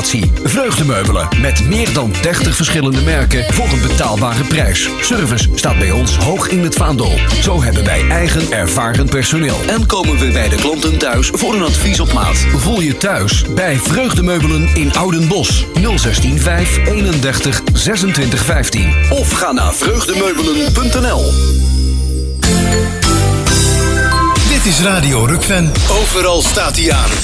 innovatie. Vreugdemeubelen met meer dan 30 verschillende merken voor een betaalbare prijs. Service staat bij ons hoog in het vaandel. Zo hebben wij eigen ervaren personeel. En komen we bij de klanten thuis voor een advies op maat. Voel je thuis bij Vreugdemeubelen in Oudenbosch. 016 5 31 26 15. Of ga naar vreugdemeubelen.nl. Dit is Radio Rukven. Overal staat hij aan.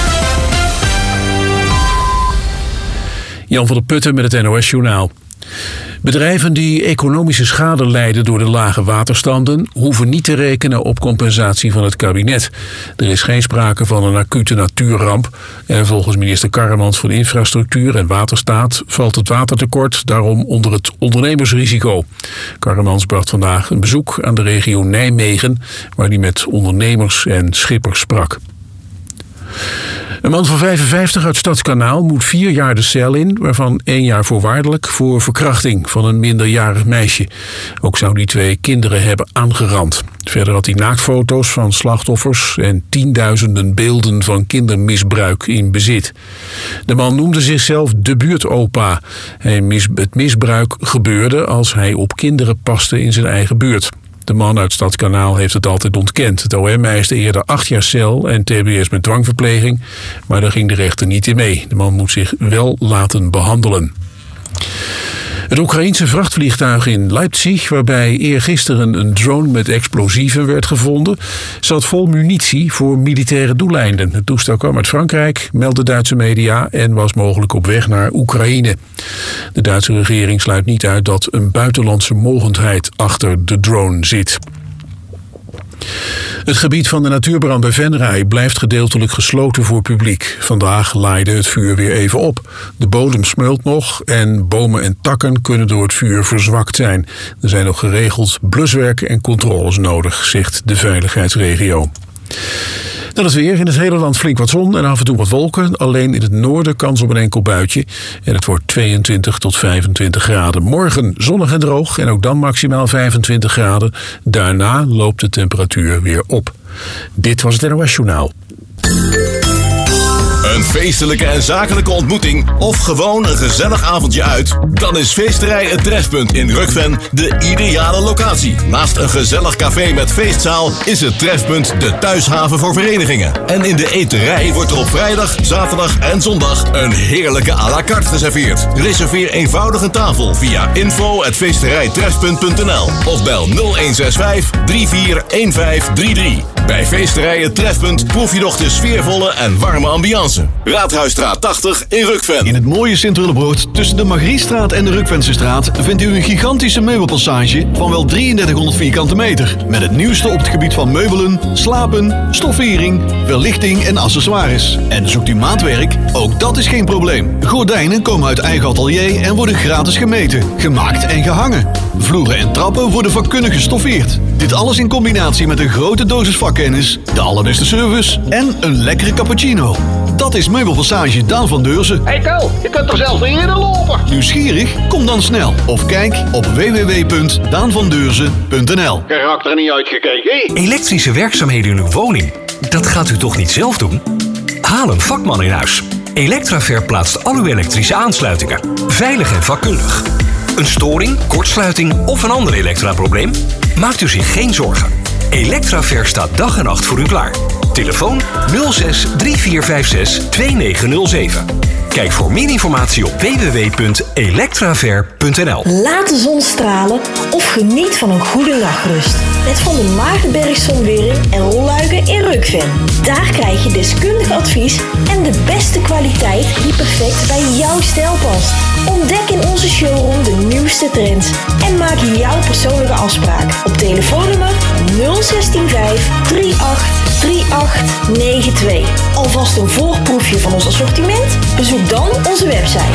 Jan van der Putten met het NOS-journaal. Bedrijven die economische schade lijden door de lage waterstanden hoeven niet te rekenen op compensatie van het kabinet. Er is geen sprake van een acute natuurramp. En volgens minister Karremans van Infrastructuur en Waterstaat valt het watertekort daarom onder het ondernemersrisico. Karremans bracht vandaag een bezoek aan de regio Nijmegen, waar hij met ondernemers en schippers sprak. Een man van 55 uit Stadskanaal moet 4 jaar de cel in, waarvan 1 jaar voorwaardelijk voor verkrachting van een minderjarig meisje. Ook zou hij 2 kinderen hebben aangerand. Verder had hij naaktfoto's van slachtoffers en tienduizenden beelden van kindermisbruik in bezit. De man noemde zichzelf de buurtopa. Het misbruik gebeurde als hij op kinderen paste in zijn eigen buurt. De man uit Stadskanaal heeft het altijd ontkend. Het OM eiste eerder 8 jaar cel en tbs met dwangverpleging, maar daar ging de rechter niet in mee. De man moet zich wel laten behandelen. Het Oekraïense vrachtvliegtuig in Leipzig, waarbij eergisteren een drone met explosieven werd gevonden, zat vol munitie voor militaire doeleinden. Het toestel kwam uit Frankrijk, meldden Duitse media, en was mogelijk op weg naar Oekraïne. De Duitse regering sluit niet uit dat een buitenlandse mogendheid achter de drone zit. Het gebied van de natuurbrand bij Venray blijft gedeeltelijk gesloten voor publiek. Vandaag laaide het vuur weer even op. De bodem smeult nog en bomen en takken kunnen door het vuur verzwakt zijn. Er zijn nog geregeld bluswerk en controles nodig, zegt de veiligheidsregio. Dan het weer. In het hele land flink wat zon en af en toe wat wolken. Alleen in het noorden kans op een enkel buitje. En het wordt 22 tot 25 graden. Morgen zonnig en droog en ook dan maximaal 25 graden. Daarna loopt de temperatuur weer op. Dit was het NOS Journaal. Een feestelijke en zakelijke ontmoeting of gewoon een gezellig avondje uit? Dan is Feesterij Het Trefpunt in Rukven de ideale locatie. Naast een gezellig café met feestzaal is het Trefpunt de thuishaven voor verenigingen. En in de eterij wordt er op vrijdag, zaterdag en zondag een heerlijke à la carte geserveerd. Reserveer eenvoudig een tafel via info@feesterijtrefpunt.nl of bel 0165 341533. Bij Feesterij Het Trefpunt proef je nog de sfeervolle en warme ambiance. Raadhuisstraat 80 in Rukven. In het mooie Sint-Willebroord tussen de Margriestraat en de Rukvensestraat vindt u een gigantische meubelpassage van wel 3300 vierkante meter. Met het nieuwste op het gebied van meubelen, slapen, stoffering, verlichting en accessoires. En zoekt u maatwerk? Ook dat is geen probleem. Gordijnen komen uit eigen atelier en worden gratis gemeten, gemaakt en gehangen. Vloeren en trappen worden vakkundig gestoffeerd. Dit alles in combinatie met een grote dosis vakkennis, de allerbeste service en een lekkere cappuccino. Dat is Meubelpassage Daan van Deurzen. Hey Ko, je kunt toch zelfs niet eerder lopen? Nieuwsgierig? Kom dan snel of kijk op www.daanvandeurzen.nl. Je raakt er niet uitgekeken. Elektrische werkzaamheden in uw woning? Dat gaat u toch niet zelf doen? Haal een vakman in huis. Elektraver plaatst al uw elektrische aansluitingen. Veilig en vakkundig. Een storing, kortsluiting of een ander elektraprobleem? Maakt u zich geen zorgen. Elektraver staat dag en nacht voor u klaar. Telefoon 06 3456 2907. Kijk voor meer informatie op www.elektraver.nl. Laat de zon stralen of geniet van een goede nachtrust. Met Van der Maartenberg Zonwering en Rolluiken in Rukven. Daar krijg je deskundig advies en de beste kwaliteit die perfect bij jouw stijl past. Ontdek in onze showroom de nieuwste trends en maak jouw persoonlijke afspraak op telefoonnummer 0165 38 3892. Alvast een voorproefje van ons assortiment? Bezoek dan onze website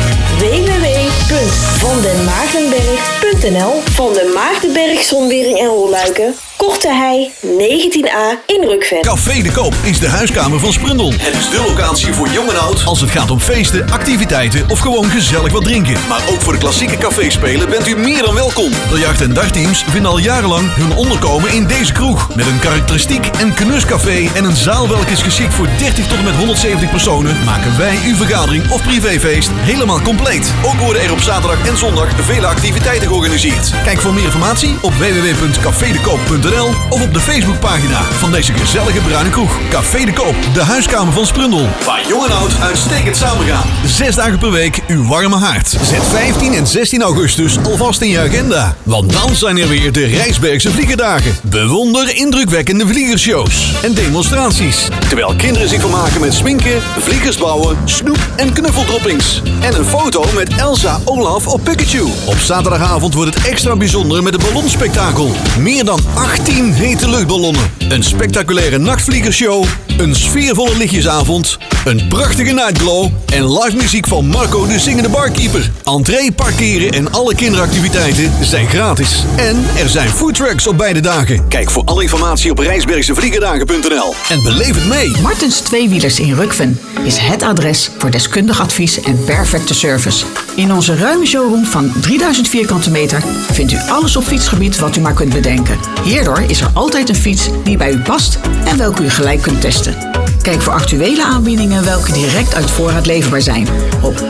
www.vandenmaartenberg.nl. Van den Maartenberg Zonwering en Rolluiken Korte Hei 19a in Rukven. Café de Koop is de huiskamer van Sprundel. Het is de locatie voor jong en oud als het gaat om feesten, activiteiten of gewoon gezellig wat drinken. Maar ook voor de klassieke caféspelen bent u meer dan welkom. Biljart- en dartteams vinden al jarenlang hun onderkomen in deze kroeg. Met een karakteristiek en knuscafé en een zaal welke is geschikt voor 30 tot en met 170 personen, maken wij uw vergadering of privéfeest helemaal compleet. Ook worden er op zaterdag en zondag vele activiteiten georganiseerd. Kijk voor meer informatie op www.cafedekoop.nl of op de Facebookpagina van deze gezellige bruine kroeg. Café de Koop, de huiskamer van Sprundel. Waar jong en oud uitstekend samengaan. 6 dagen per week uw warme haard. Zet 15 en 16 augustus alvast in je agenda. Want dan zijn er weer de Rijsbergse Vliegerdagen. Bewonder indrukwekkende vliegershows en demonstraties. Terwijl kinderen zich vermaken met sminken, vliegers bouwen, snoep en knuffeldroppings. En een foto met Elsa, Olaf of Pikachu. Op zaterdagavond wordt het extra bijzonder met een ballonspektakel. Meer dan 18 hete luchtballonnen. Een spectaculaire nachtvliegershow. Een sfeervolle lichtjesavond. Een prachtige nightglow. En live muziek van Marco de Zingende Barkeeper. Entree, parkeren en alle kinderactiviteiten zijn gratis. En er zijn foodtrucks op beide dagen. Kijk voor alle informatie op rijsbergsevliegerdagen.nl. En beleef het mee. Martens Tweewielers in Rukven is het adres voor deskundig advies en perfecte service. In onze ruime showroom van 3000 vierkante meter vindt u alles op fietsgebied wat u maar kunt bedenken. Hierdoor is er altijd een fiets die bij u past en welke u gelijk kunt testen. Kijk voor actuele aanbiedingen welke direct uit voorraad leverbaar zijn op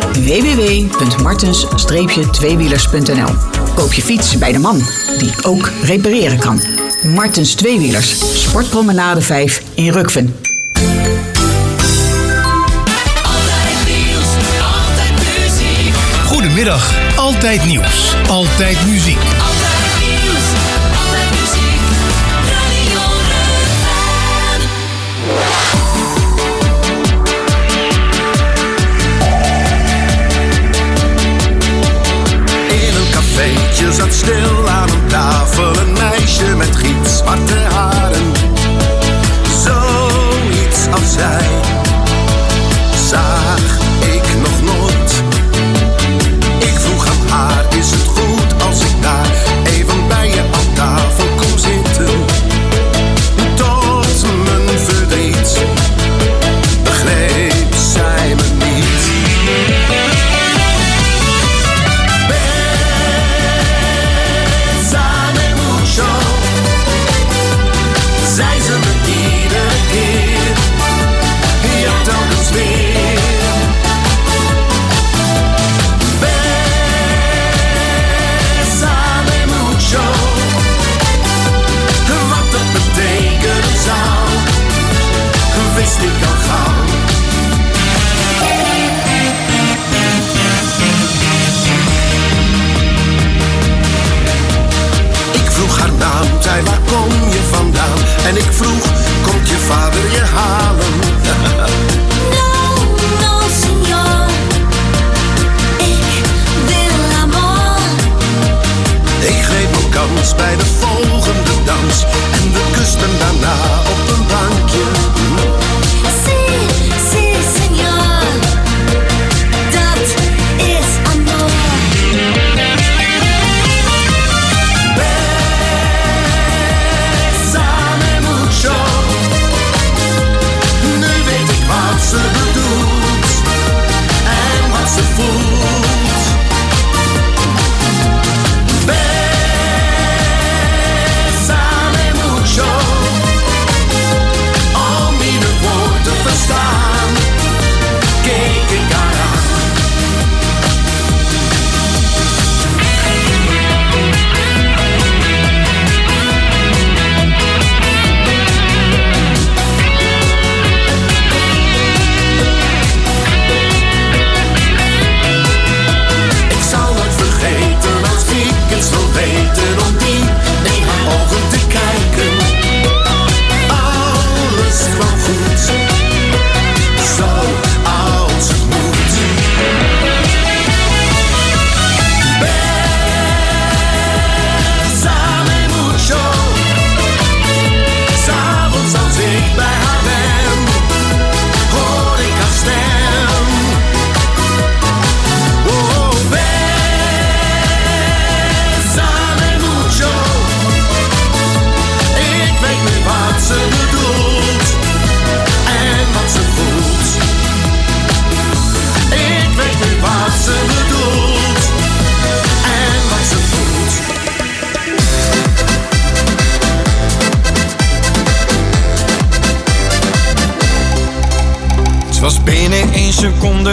www.martens-tweewielers.nl. Koop je fiets bij de man die ook repareren kan. Martens Tweewielers, Sportpromenade 5 in Rukven. Goedemiddag, altijd nieuws, altijd muziek. Je zat stil aan een tafel, een meisje met gitzwarte haren. Zoiets als zij zag ik nog nooit. Ik vroeg aan haar, is het goed als ik daar even bij je aan tafel kom zitten? Tot mijn verdriet begreep zij me niet.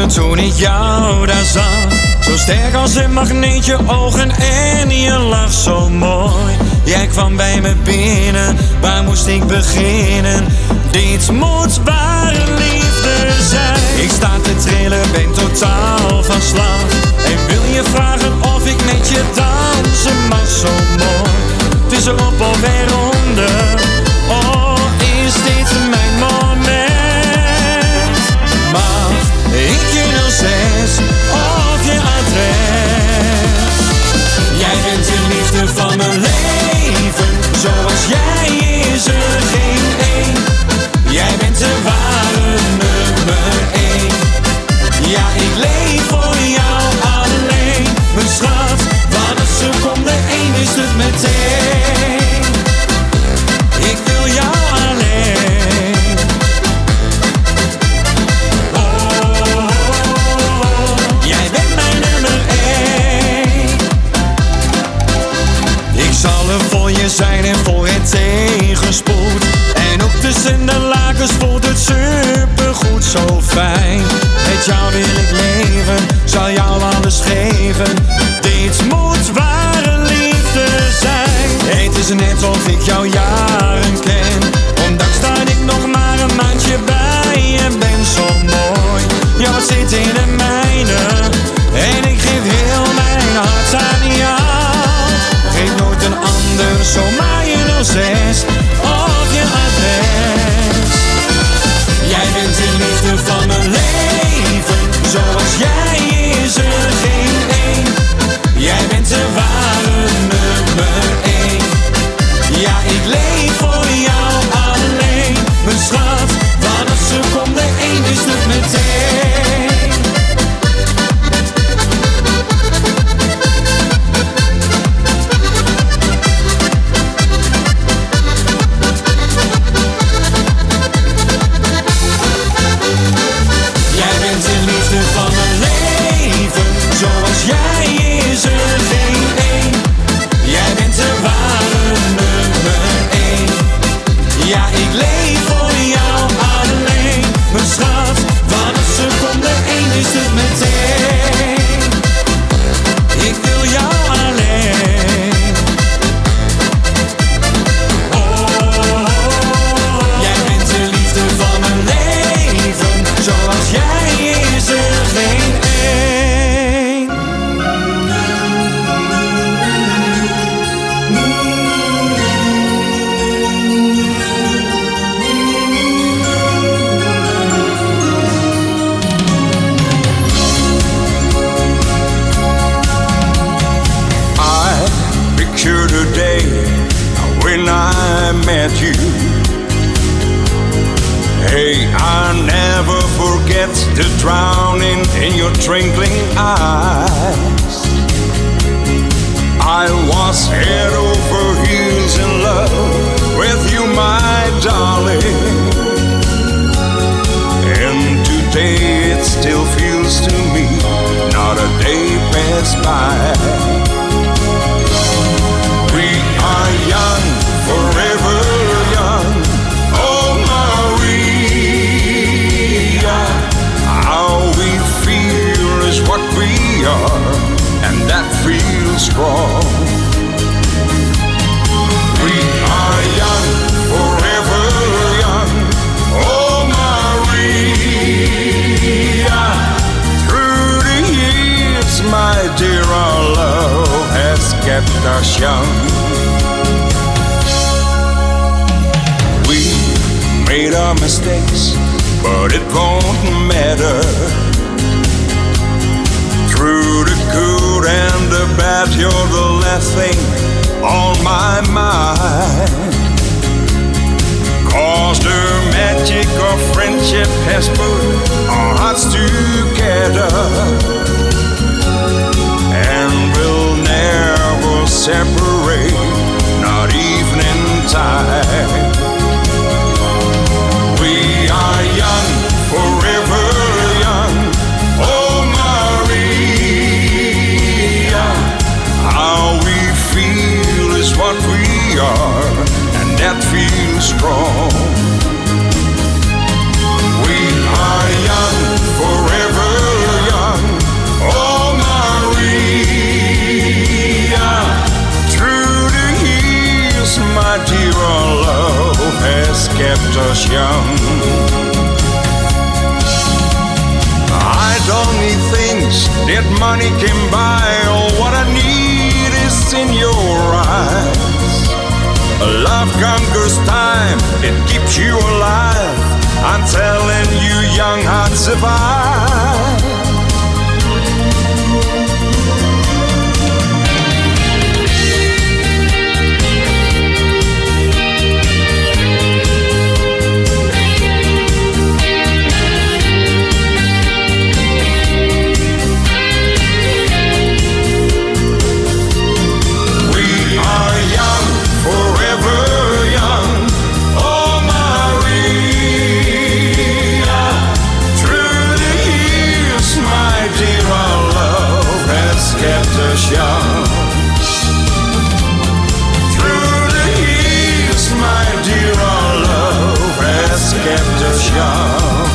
toen ik jou daar zag. Zo sterk als een magneet, je ogen en je lach zo mooi. Jij kwam bij me binnen, waar moest ik beginnen? Dit moet ware liefde zijn. Ik sta te trillen, ben totaal van slag. En wil je vragen of ik met je dansen mag, zo mooi. Het is erop of eronder, oh is dit mijn moment. Mag ik je 06 of je adres? Jij bent de liefde van mijn leven, zoals jij is er geen één. Jij bent de ware nummer 1. Ja, ik leef voor jou alleen. Mijn schat, vanaf seconde 1 is het meteen. Ik wil jou alleen. Oh, jij bent mijn nummer 1. Ik zal er voor je zijn en voor het tegenspoed. En ook tussen de lakens voelt het supergoed, zo fijn. Met jou wil ik leven, zal jou alles geven. Dit moet ware liefde zijn. Het is net of ik jou jaren ken. Ondanks dat ik nog maar een maandje bij je ben, zo mooi. Ja, wat zit in de mijne en ik geef heel mijn hart aan jou. Geef nooit een ander zomaar je 06 of je adres. Jij bent de liefde van mijn leven, zoals jij is er geen één. Jij bent de ware nummer 1. Ja, ik leef voor jou alleen. Mijn schat, vanaf seconde 1 is het meteen. Zoals jij is er geen één. Jij bent de ware nummer 1. Ja, ik leef voor jou alleen. Mijn schat, vanaf seconde 1 is het meteen. Ik wil jou alleen. Oh, jij bent de liefde van mijn leven. Zoals jij is er geen één. Today, when I met you, hey, I never forget the drowning in your twinkling eyes. I was head over heels in love with you, my darling. And today it still feels to me, not a day passed by. We are young, forever young. Oh, Maria, how we feel is what we are, and that feels strong. We are young, forever young. Oh, Maria, through the years, my dear, our love has kept us young. We made our mistakes, but it won't matter. Through the good and the bad, you're the last thing on my mind. 'Cause the magic of friendship has put our hearts together, and we'll never separate, not even in time. We are young, forever young. Oh, Maria, how we feel is what we are, and that feels strong. We are was young. I don't need things that money can buy. All what I need is in your eyes. Love conquers time, it keeps you alive. I'm telling you, young hearts survive. Young. Through the years, my dear, our love has kept us young.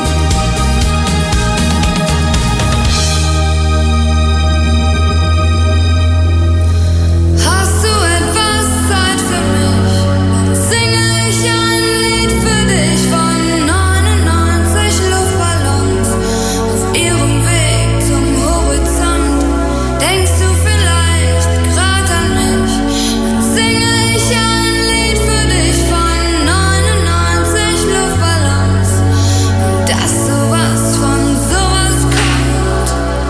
Hast du etwas Zeit für mich? Singe ich ein Lied für dich von 99 Luftballons auf ihrem Weg zum Horizont. Denkst du vielleicht grad an mich? Dann singe ich ein Lied für dich von 99 Luftballons. Und dass sowas von sowas kommt.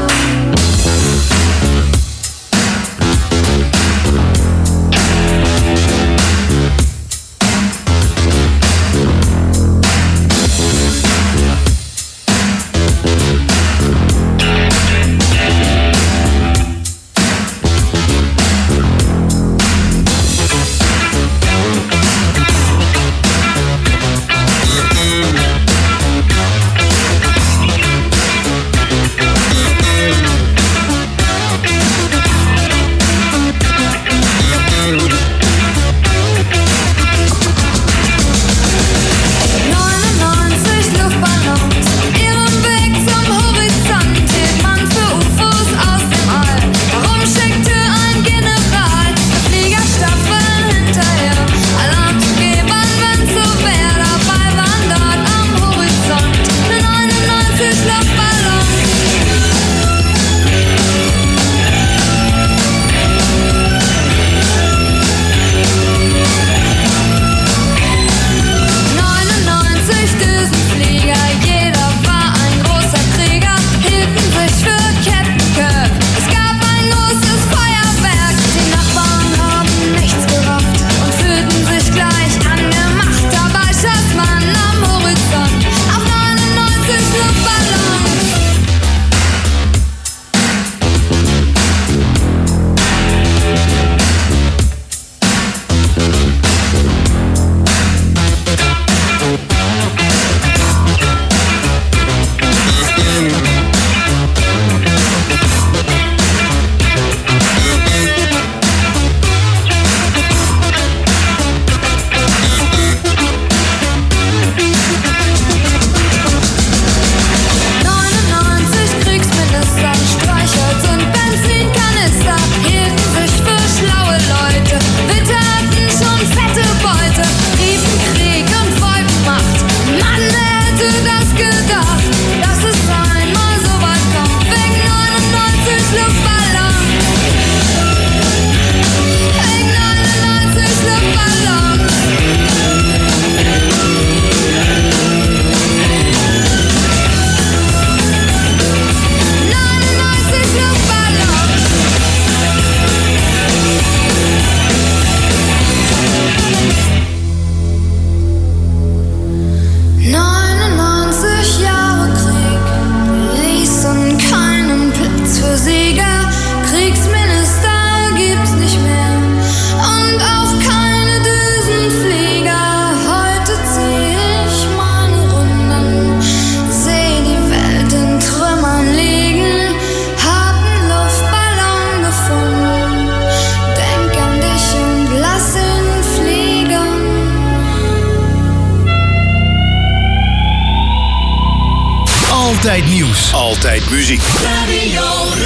Altijd nieuws. Altijd muziek. Radio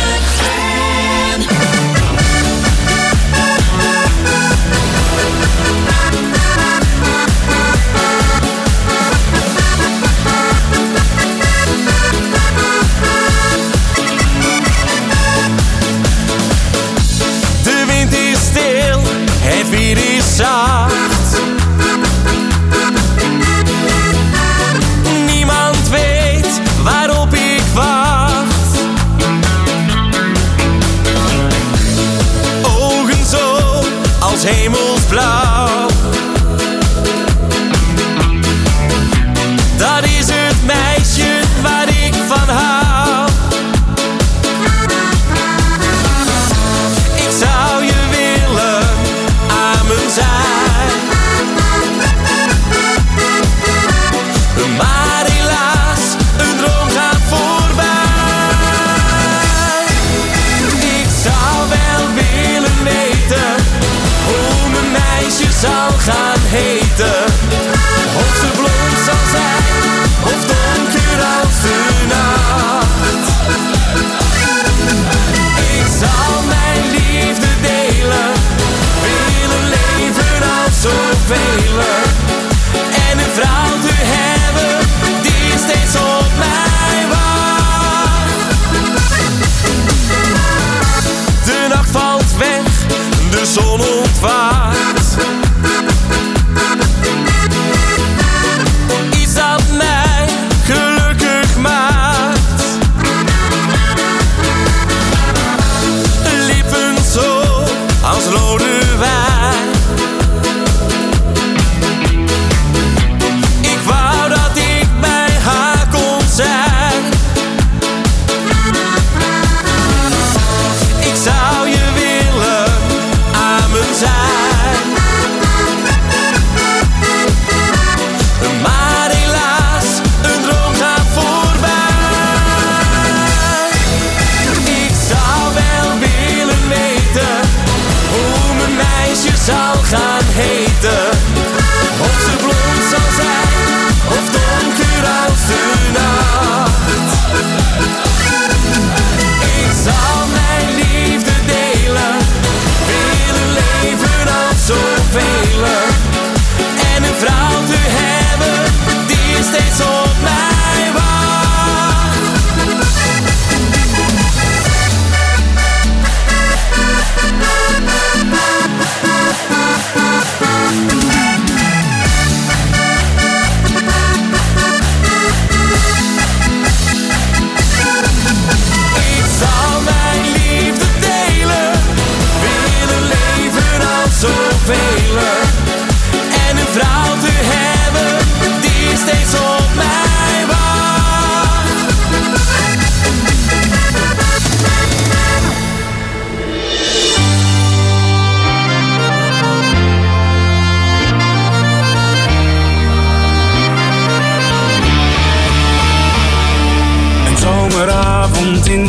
Rukven.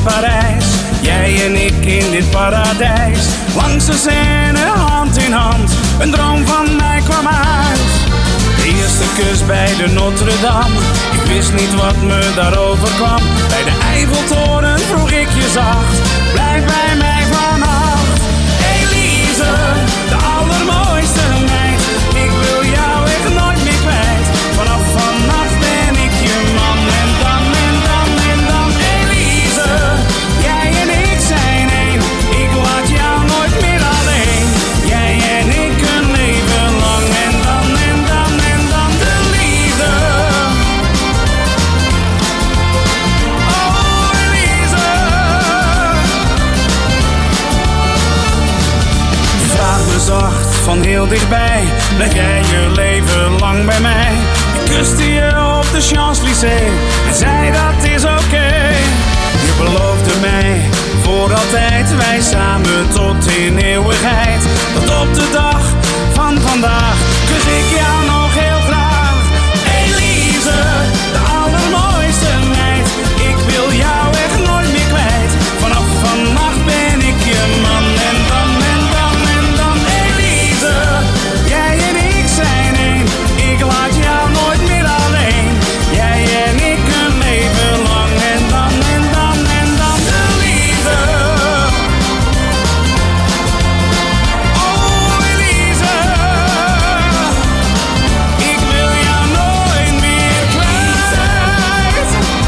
in Parijs. Jij en ik in dit paradijs. Langs de Seine, hand in hand. Een droom van mij kwam uit. De eerste kus bij de Notre-Dame. Ik wist niet wat me daarover kwam. Bij de Eiffeltoren vroeg ik je zacht. Blijf bij mij vannacht. Elise, de allermooiste meid. Ik wil jou echt nooit meer kwijt. Vanaf vannacht ben ik je man. En dan, en dan, en dan. Elise, jij en ik zijn één. Ik laat jou nooit meer alleen. Jij en ik een leven lang. En dan, en dan, en dan de liefde. Oh, Elise. Je vraagt me zacht van heel dichtbij. Blijf jij je leven lang bij mij? Ik kuste je op de Champs-Élysées en zei dat is oké. Je beloofde mij voor altijd, wij samen tot in eeuwigheid. Tot op de dag van vandaag kus ik jou nog heel graag. Elise, de allermooiste meid. Ik wil jou echt nooit meer kwijt. Vanaf vannacht ben ik je man. En dan, en dan, en dan. Elise, jij en ik zijn één. Ik laat jou nooit meer alleen. Jij en ik een leven lang. En dan, en dan, en dan de liefde. Oh, Elise, ik wil jou nooit meer kwijt.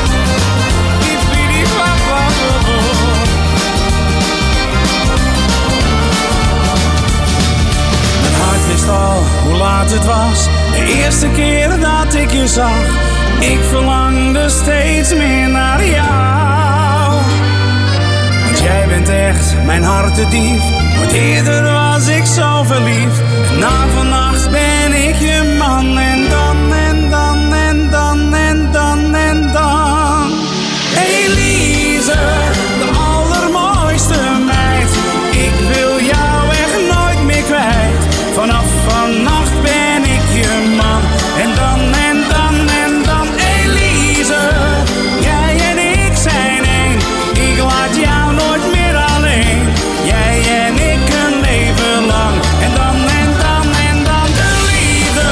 Mijn hart wist al hoe laat het was. De eerste keer dat ik je zag. Ik verlangde steeds meer naar jou. Want jij bent echt mijn hartedief. Nooit eerder was ik zo verliefd. En na vannacht ben ik je man. En dan, en dan, en dan, en dan, en dan. Elise, de allermooiste meid. Ik wil jou echt nooit meer kwijt. Vanaf vannacht ben ik je man. En dan, en dan, en dan. Elise, jij en ik zijn één. Ik laat jou nooit meer alleen. Jij en ik een leven lang. En dan, en dan, en dan de liefde.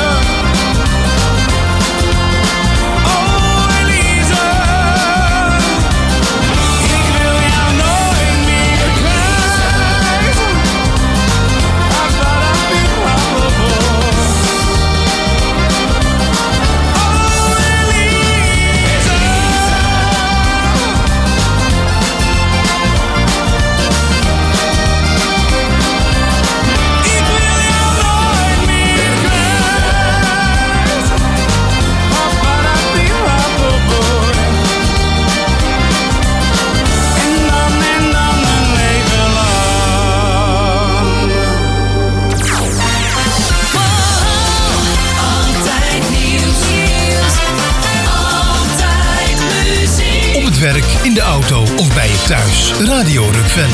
Oh, Elise, ik wil jou nooit meer kwijt. Op het werk, in de auto of bij je thuis. Radio Rukven.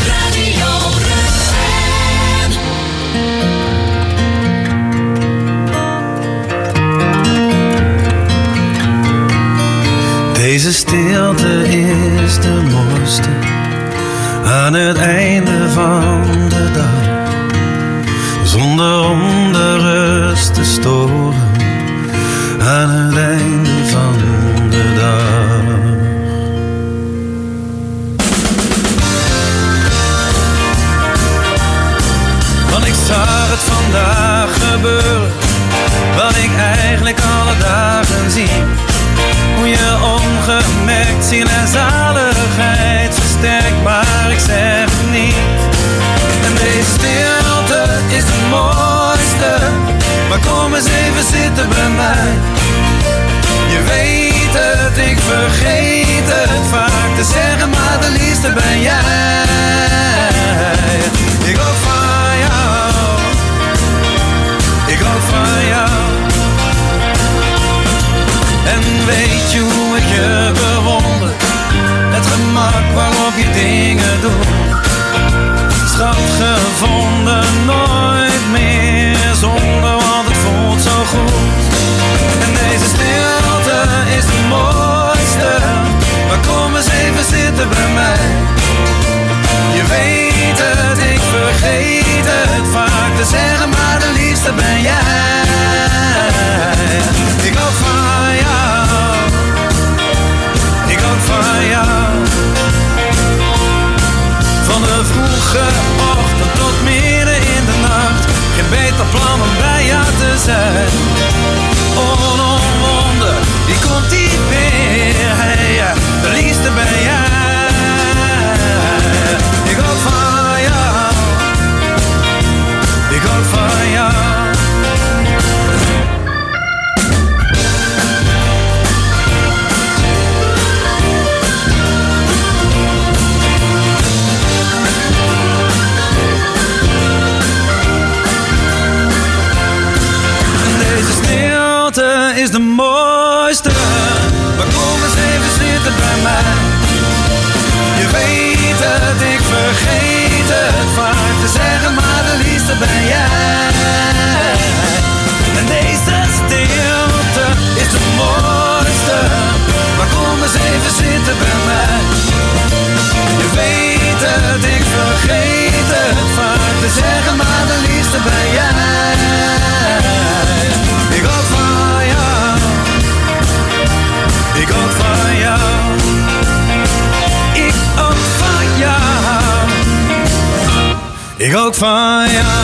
Deze stilte is de mooiste aan het einde van de dag. Zonder om de rust te storen aan het einde van de dag. Want ik zag het vandaag gebeuren, wat ik eigenlijk alle dagen zie. Hoe je ongemerkt ziel en zaligheid versterkt, maar ik zeg het niet. En deze stilte is de mooiste, maar kom eens even zitten bij mij. Je weet vroege ochtend tot midden in de nacht. Geen beter plan om bij jou te zijn. Onomwonden, die komt niet meer. Hey, de liefste ben jij. Ik hou van jou. Ik hou van jou. Is de mooiste, maar kom eens even zitten bij mij. Je weet het, ik vergeet het vaak te zeggen, maar de liefste ben jij. En deze stilte is de mooiste, maar kom eens even zitten bij mij. Je weet het, ik vergeet het vaak te zeggen, maar de liefste ben jij. Ik hou van jou. Ik hou van jou. Ik hou van jou. Ik hou van jou.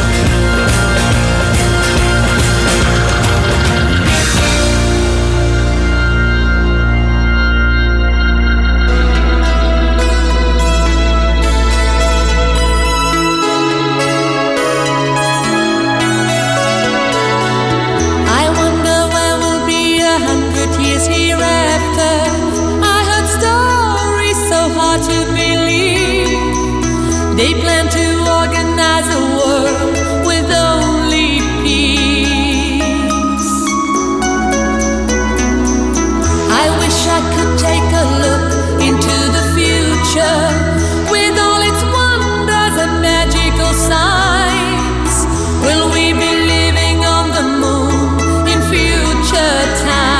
They plan to organize a world with only peace. I wish I could take a look into the future with all its wonders and magical signs. Will we be living on the moon in future times?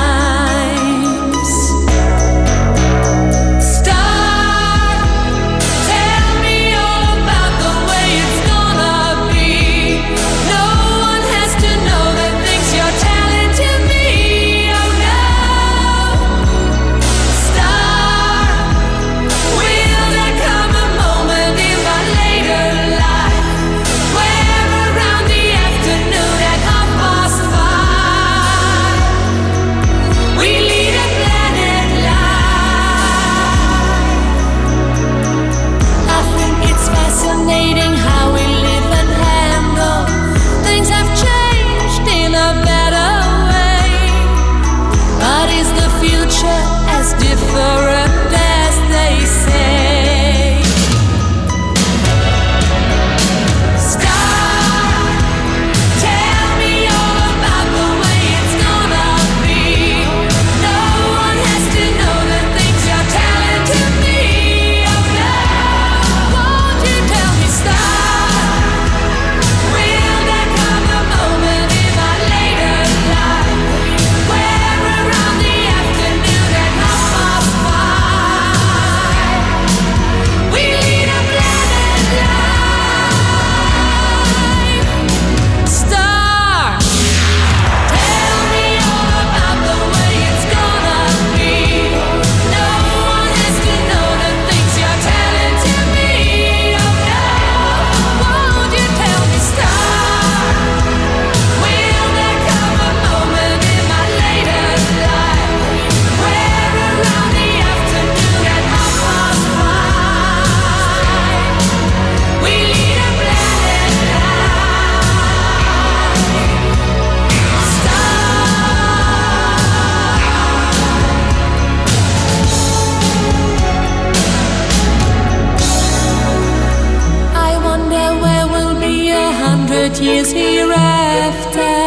Years hereafter.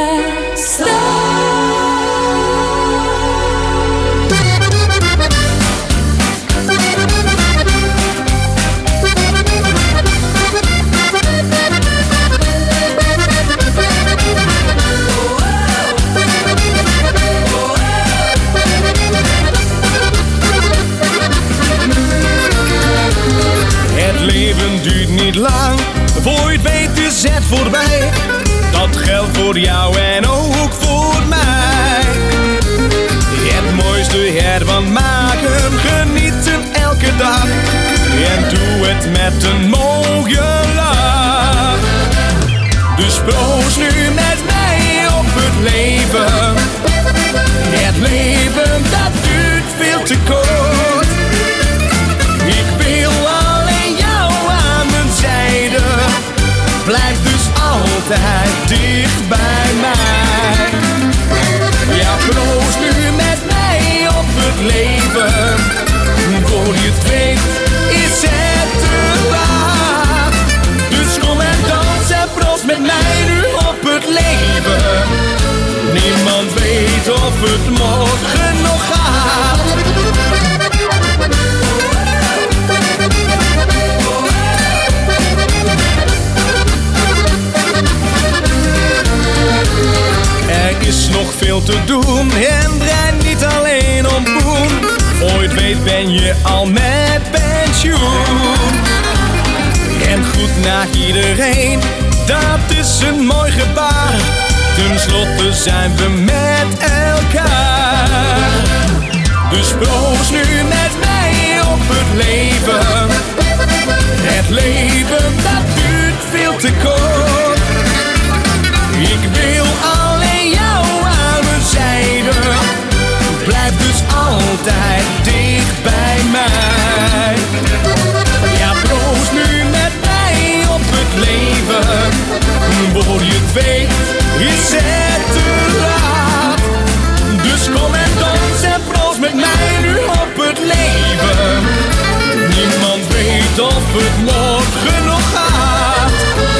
Het leven duurt niet lang, voor je het weet is het voorbij. Dat geldt voor jou en ook voor mij. Het mooiste ervan maken, genieten elke dag. En doe het met een mooie lach. Dus proost nu met mij op het leven. Het leven dat duurt veel te kort. Ik wil alleen jou aan mijn zijde. Blijf dus altijd dicht bij mij. Ja, proost nu met mij op het leven. Voor je het weet is het te laat. Dus kom en dans en proost met mij nu op het leven. Niemand weet of het morgen nog gaat. Er is nog veel te doen en draai niet alleen om poen. Voor je het weet ben je al met pensioen. En goed naar iedereen, dat is een mooi gebaar. Ten slotte zijn we met elkaar. Dus proost nu met mij op het leven. Het leven dat duurt veel te kort. Ik wil alleen jou aan mijn zijde. Blijf dus altijd dicht bij mij. Ja, proost nu met mij op het leven. Voor je het weet is het te laat. Dus kom en dans en proost met mij nu op het leven. Niemand weet of het morgen nog gaat.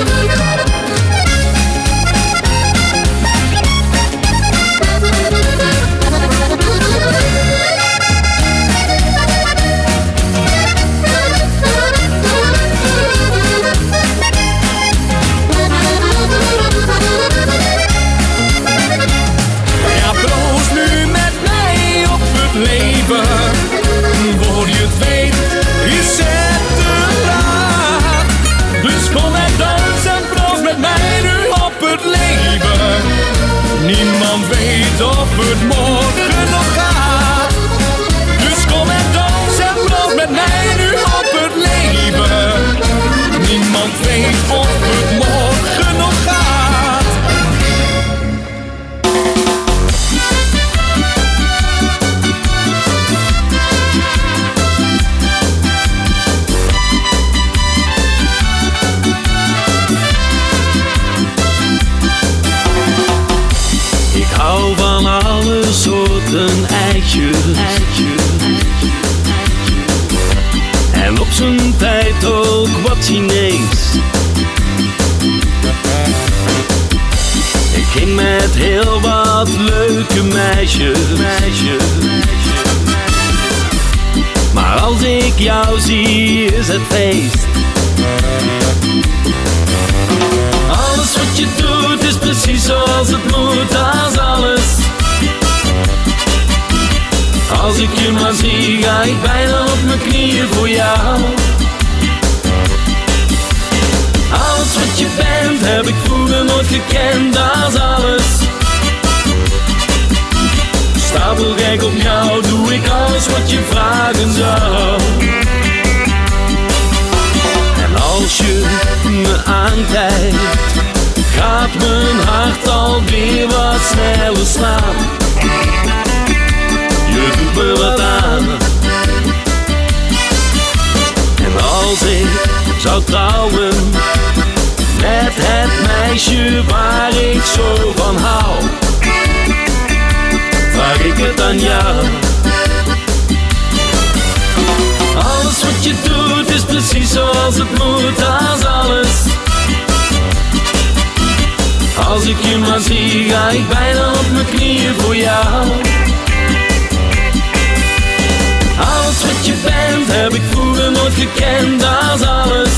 Voor je het weet is het te laat. Dus kom en dans en proost met mij nu op het leven. Niemand weet of het morgen nog gaat. Dus kom en dans en proost met mij nu op het leven. Niemand weet of het morgen nog gaat. Hou van alle soorten eitjes. En op zijn tijd ook wat Chinees. Ik ging met heel wat leuke meisjes. Maar als ik jou zie is het feest. Alles wat je doet is precies zoals het moet, als alles. Als ik je maar zie, ga ik bijna op mijn knieën voor jou. Alles wat je bent, heb ik vroeger nooit gekend, als alles. Stapelgek op jou, doe ik alles wat je vragen zou. En als je me aankijkt, gaat mijn hart alweer wat sneller slaan. Je doet me wat aan. En als ik zou trouwen met het meisje waar ik zo van hou, vraag ik het aan jou. Alles wat je doet is precies zoals het moet, als alles. Als ik je maar zie, ga ik bijna op mijn knieën voor jou. Alles wat je bent, heb ik vroeger nooit gekend, als alles.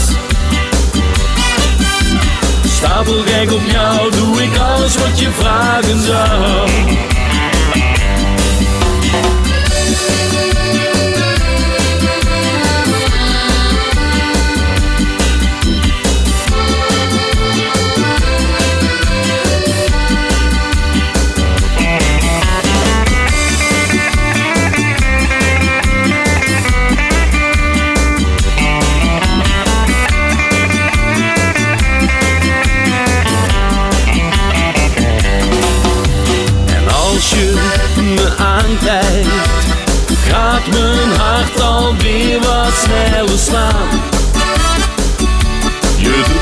Stapelgek op jou, doe ik alles wat je vragen zou.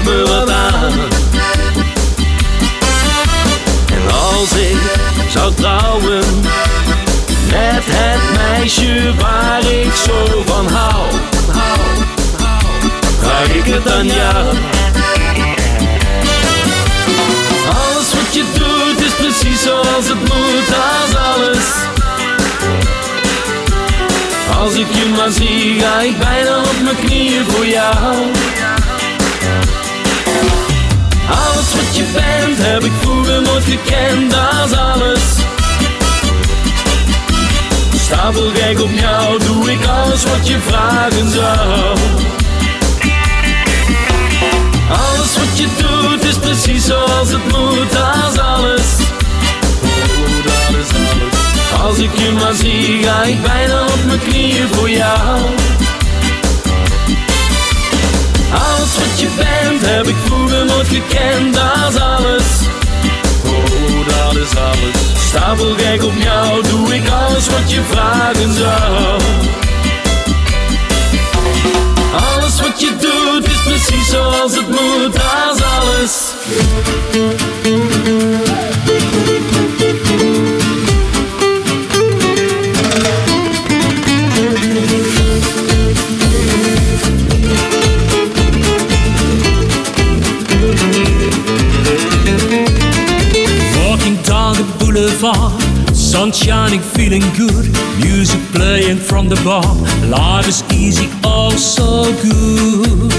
me wat aan. En als ik zou trouwen met het meisje waar ik zo van hou, vraag ik het aan jou. Alles wat je doet is precies zoals het moet, als alles. Als ik je maar zie, ga ik bijna op mijn knieën voor jou. Alles wat je bent, heb ik vroeger nooit gekend, als alles. Stapelgek op jou, doe ik alles wat je vragen zou. Alles wat je doet is precies zoals het moet, als alles. Oh, dat is alles. Als ik je maar zie, ga ik bijna op mijn knieën voor jou. Alles wat je bent, heb ik vroeger nooit gekend, als alles. Oh, dat is alles. Stapelgek op jou, doe ik alles wat je vragen zou. Alles wat je doet is precies zoals het moet, als alles. Walking down the boulevard, sun shining, feeling good. Music playing from the bar. Life is easy, oh so good.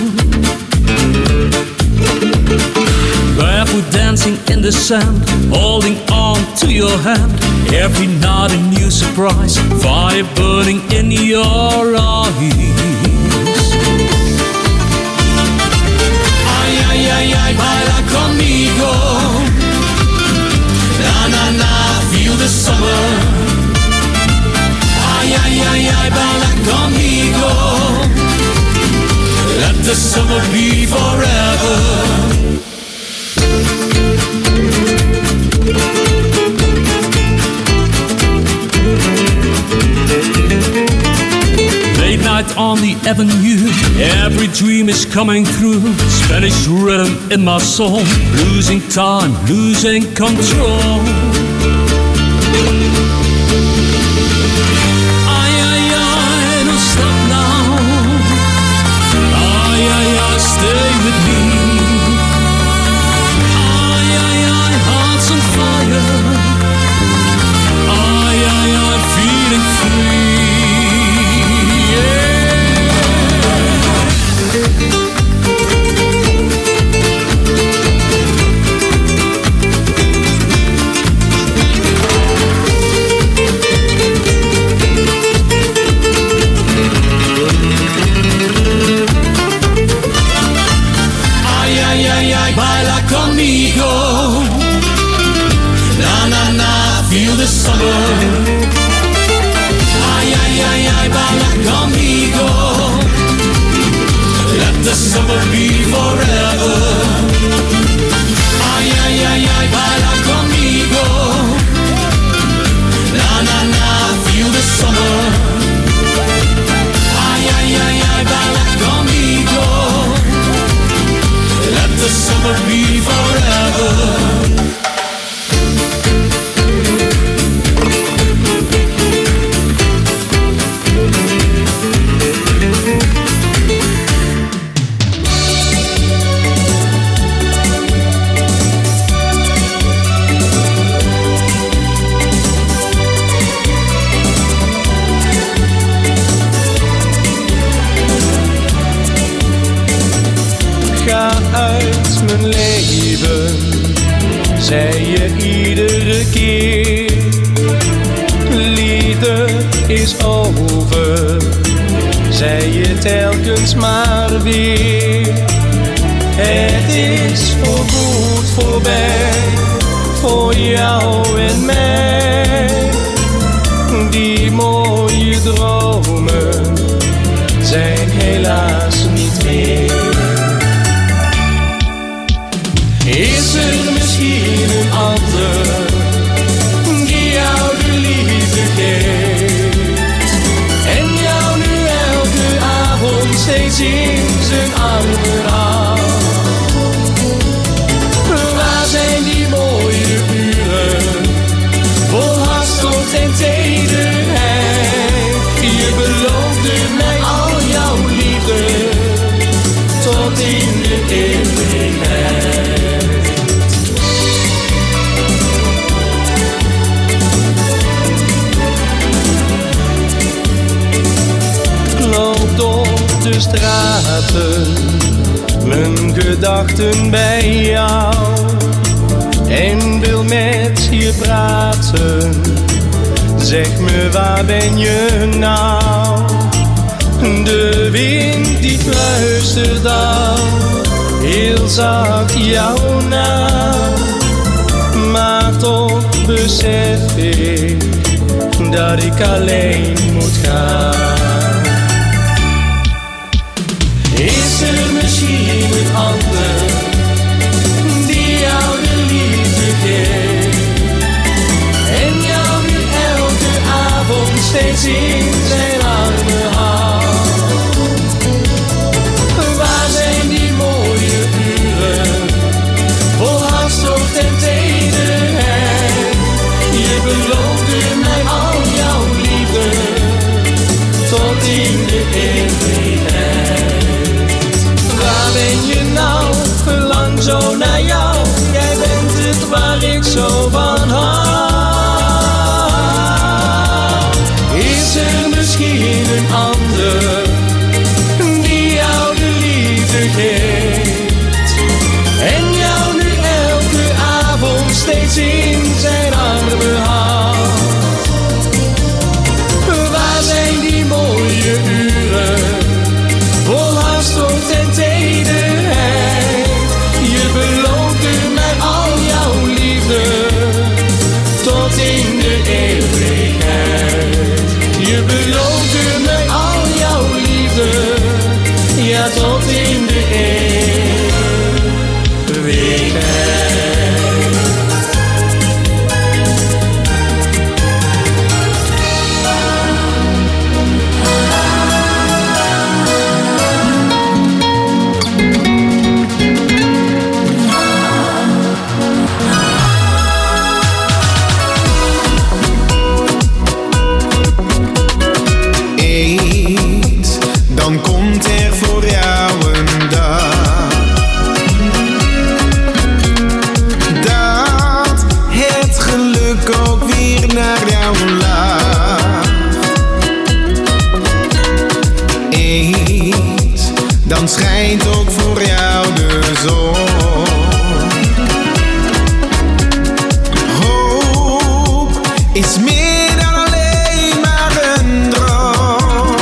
Barefoot dancing in the sand, holding on to your hand. Every night a new surprise, fire burning in your eyes. Ay, ay, ay, ay, baila conmigo. Na, na, na, feel the summer. Ay, ay, ay, ay, baila conmigo. Let the summer be forever. Late night on the avenue, every dream is coming through. Spanish rhythm in my soul, losing time, losing control. Ay, ay, ay, don't stop now. Ay, ay, ay, stay with me. Ay, ay, ay, hearts on fire. Ay, ay, ay, feeling free. Baila conmigo. Na, na, na, feel the summer. Ay, ay, ay, ay, baila conmigo. Let the summer be forever. Ay, ay, ay, ay, baila conmigo. Na, na, na, feel the summer. Ay, ay, ay, ay, baila conmigo. Let the summer be forever. Ga uit mijn leven, zei je iedere keer. Liefde is over, zei je telkens maar weer. Het is voorgoed voorbij, voor jou en mij. Die mooie dromen zijn helaas niet meer. Is er misschien een ander die jou de liefde geeft en jou nu elke avond steeds in zijn armen houdt? laten mijn gedachten bij jou en wil met je praten. Zeg me, waar ben je nou? De wind die fluistert al heel zacht jouw naam, maar toch besef ik dat ik alleen moet gaan. Is er misschien een ander die jou de liefde geeft en jou nu elke avond steeds in zijn armen houdt? Waar zijn die mooie uren vol hartstocht en tederheid? Je beloofde mij al jouw liefde tot in de eeuwigheid. Waar ben je nou? Verlang zo naar jou. Jij bent het waar ik zo van hou. Is er misschien een ander die jou de liefde geeft en jou nu elke avond steeds in zijn armen houdt? Waar zijn die mooie uren vol hartstocht en tederheid? Je beloofde mij al jouw liefde tot in de eeuwigheid. Je beloofde mij al jouw liefde, ja, tot in de eeuwigheid. Dan komt er voor jou een dag dat het geluk ook weer naar jou lacht. Eens, dan schijnt ook voor jou de zon. Hoop is meer dan alleen maar een droom.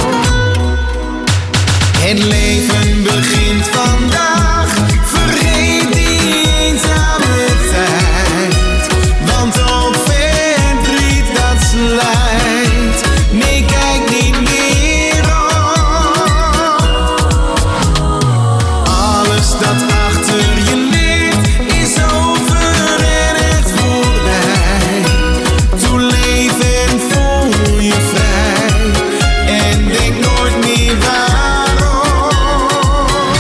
Het leven begint vandaag, vergeet die eenzame tijd. Want ook verdriet dat slijt, nee, kijk niet meer op. Alles dat achter je ligt is over en het voorbij. Toe leef en voel je vrij en denk nooit meer waarom.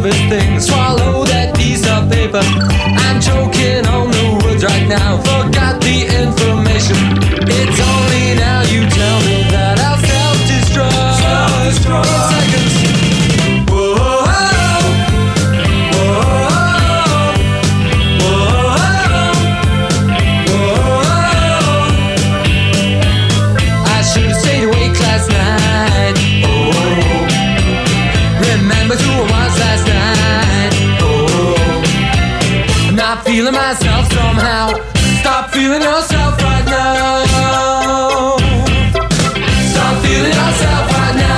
nervous thing. Swallow that piece of paper. I'm choking on the words right now. Forgot the information. It's only now you tell me that I'll self-destruct. Self-destruct. In seconds. Feeling myself somehow. Stop feeling yourself right now. Stop feeling yourself right now.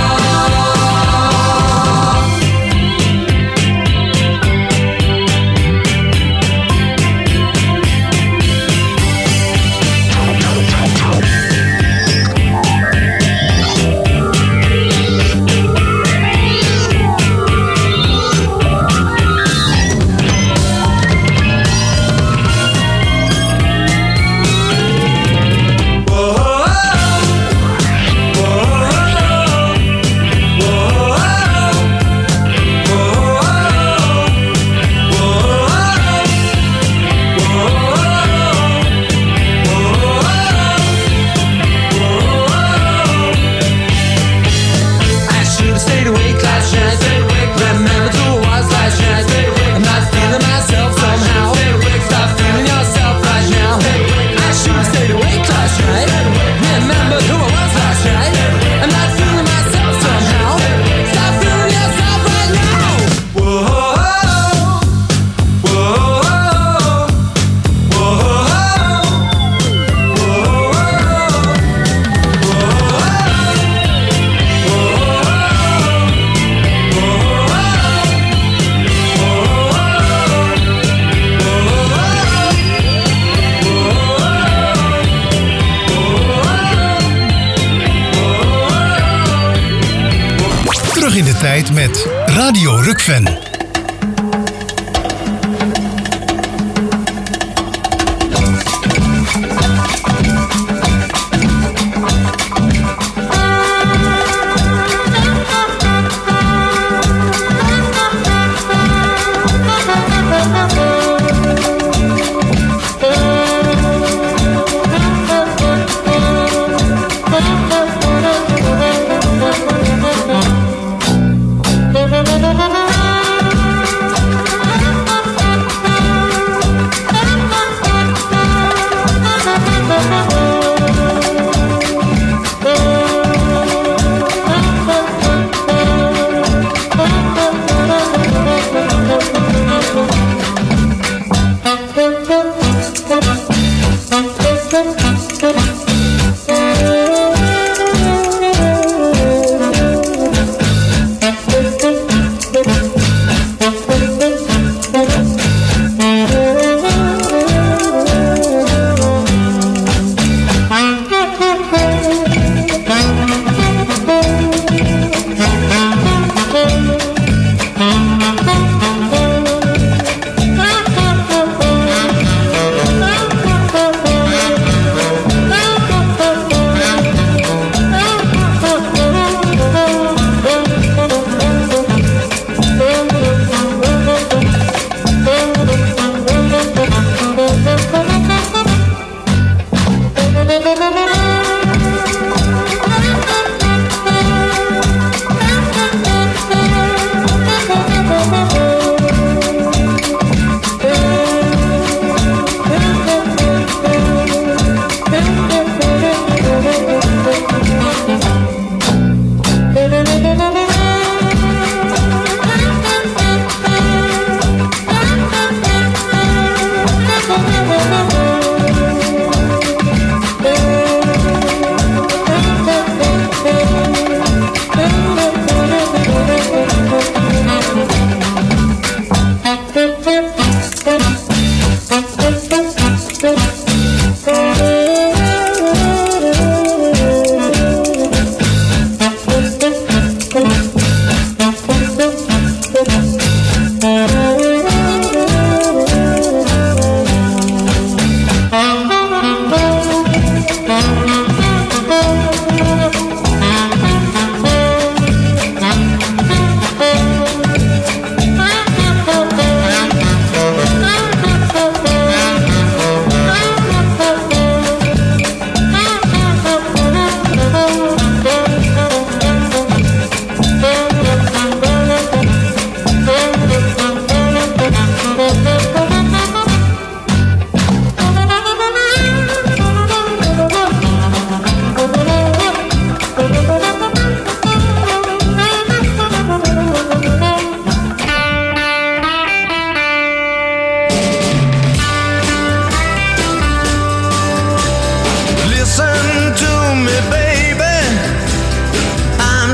Tijd met Radio Rukven.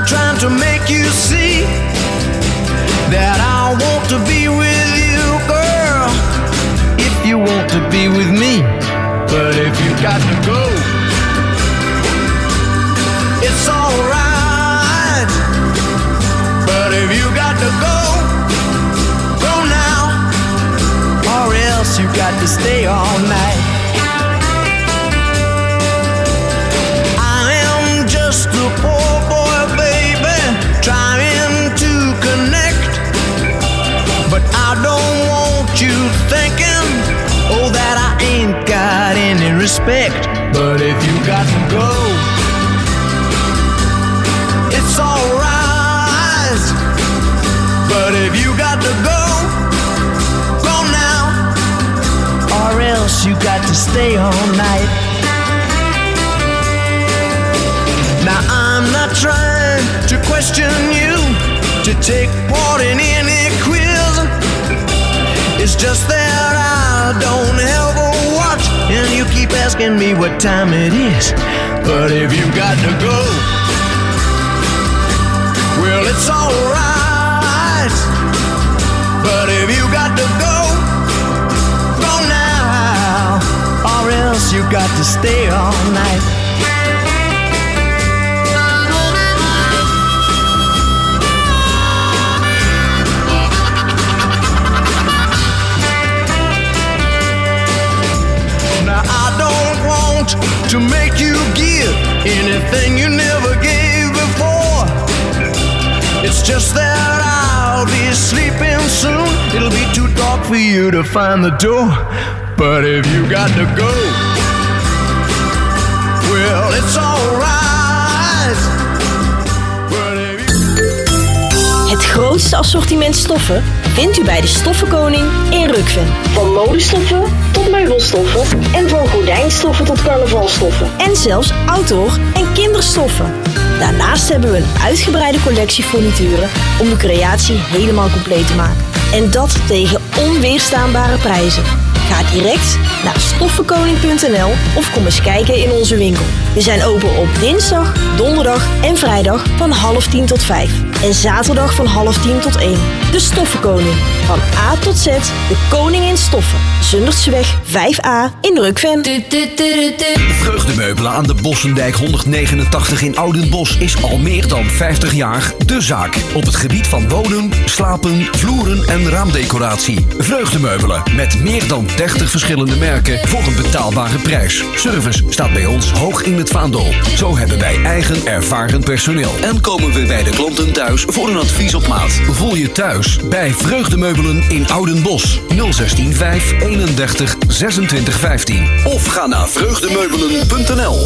trying to make you see that I want to be with you, girl, if you want to be with me. But if you got to go, it's alright. But if you got to go, go now, or else you got to stay all night. I am just a poor boy, baby, trying to connect. But I don't want you thinking, oh, that I ain't got any respect. But if you got to go, it's alright. But if you got to go, go now, or else you got to stay all night. Now I'm not trying to question you, to take part in any quiz. It's just that I don't ever watch, and you keep asking me what time it is. But if you got to go, well, it's alright. But if you got to go, go now, or else you got to stay all night. Now I don't want to make you give anything you never gave before. It's just that I'll be sleeping soon. It'll be too dark for you to find the door. But if you got to go, well, it's alright. Het grootste assortiment stoffen vindt u bij de Stoffenkoning in Rukven. Van modestoffen tot meubelstoffen en van gordijnstoffen tot carnavalstoffen. En zelfs outdoor- en kinderstoffen. Daarnaast hebben we een uitgebreide collectie furnituren om de creatie helemaal compleet te maken. En dat tegen onweerstaanbare prijzen. Ga direct naar stoffenkoning.nl of kom eens kijken in onze winkel. We zijn open op dinsdag, donderdag en vrijdag van 9:30 tot 5. En zaterdag van 9:30 tot 1. De Stoffenkoning. Van A tot Z, de koning in stoffen. Zundertseweg 5A in Rukven. Vreugdemeubelen aan de Bossendijk 189 in Oudenbosch is al meer dan 50 jaar de zaak. Op het gebied van wonen, slapen, vloeren en raamdecoratie. Vreugdemeubelen met meer dan 30 verschillende merken voor een betaalbare prijs. Service staat bij ons hoog in het vaandel. Zo hebben wij eigen ervaren personeel. En komen we bij de klanten thuis voor een advies op maat. Voel je thuis bij Vreugdemeubelen in Oudenbosch. 016 5 31 26 15. Of ga naar vreugdemeubelen.nl.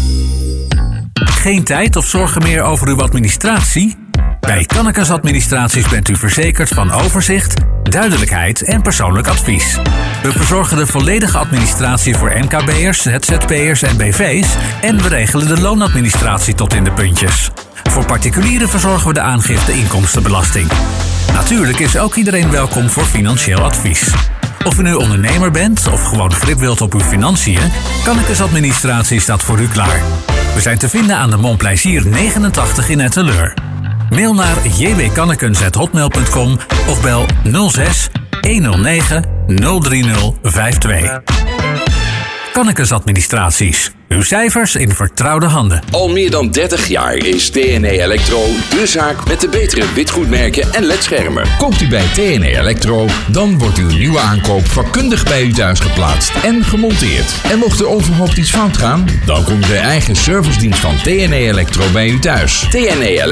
Geen tijd of zorgen meer over uw administratie? Bij Kannekes Administraties bent u verzekerd van overzicht, duidelijkheid en persoonlijk advies. We verzorgen de volledige administratie voor MKB'ers, ZZP'ers en BV's en we regelen de loonadministratie tot in de puntjes. Voor particulieren verzorgen we de aangifte inkomstenbelasting. Natuurlijk is ook iedereen welkom voor financieel advies. Of u nu ondernemer bent of gewoon grip wilt op uw financiën, Kannekes Administratie staat voor u klaar. We zijn te vinden aan de Montplaisir 89 in Etteleur. Mail naar jwkannekens@hotmail.com of bel 06 109 03052. Kannekes Administraties. Uw cijfers in vertrouwde handen. Al meer dan 30 jaar is TNE Electro de zaak met de betere witgoedmerken en ledschermen. Koopt u bij TNE Electro, dan wordt uw nieuwe aankoop vakkundig bij u thuis geplaatst en gemonteerd. En mocht er onverhoopt iets fout gaan, dan komt de eigen servicedienst van TNE Electro bij u thuis. TNE